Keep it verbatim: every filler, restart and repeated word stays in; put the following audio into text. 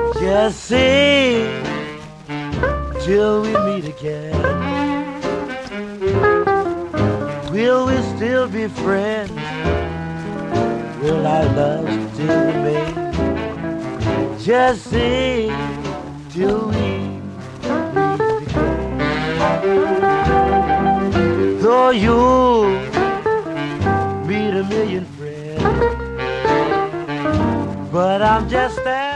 Just sing till we meet again. Will we still be friends? Will our love still remain? Just sing till we meet again. Though you meet a million friends, but I'm just that